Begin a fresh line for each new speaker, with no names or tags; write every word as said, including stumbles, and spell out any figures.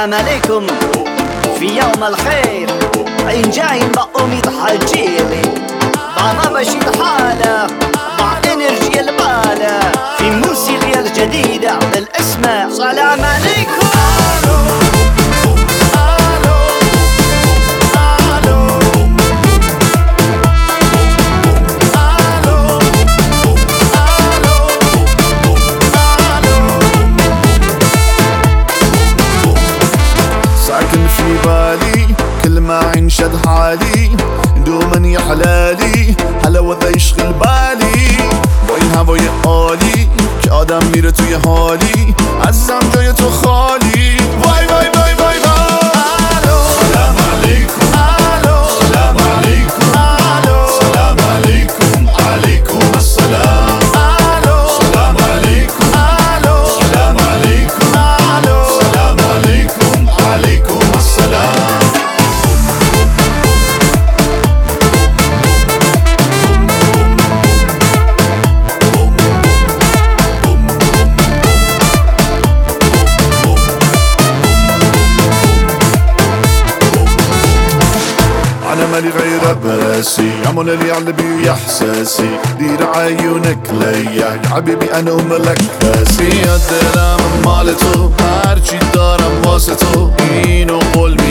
سلام عليكم في يوم الخير، عين جايين بأميد حجيلي بعض بشيد حالة مع انرجي البالة في موسيقى الجديدة بالاسم سلام عليكم.
ساكن في بالي كل ما ينشد حالي دوما يحلالي حلاوة يشغل بالي با این هوای عالی که آدم میره توی حالی عزیزم جای تو خالی وای وای وای وای وای سلام علیکم سلام علیکم سلام علیکم علیکم السلام سلام علیکم سلام علیکم سلام علیکم علیکم السلام. أنا مالي غير براسي عمل اللي على بي إحساسي دير عيونك ليا يا حبيبي أنا وملك راسي الدرام مالتو هرچی دارم واسه تو اینو قول